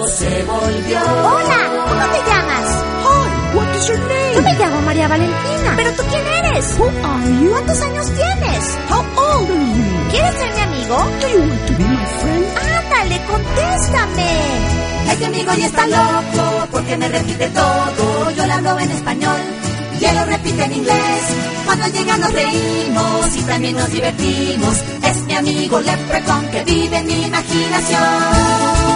loco se volvió. Hola, ¿cómo te llamas? Hi, what is your name? Yo me llamo María Valentina. ¿Pero tú quién eres? Who are you? ¿Cuántos años tienes? How old are you? ¿Quieres ser mi amigo? Do you want to be my friend? Ándale, contéstame. Este amigo ya está loco porque me repite todo. Yo le hablo en español y él lo repite en inglés. Cuando llega nos reímos y también nos divertimos. Es mi amigo Leprechaun que vive en mi imaginación.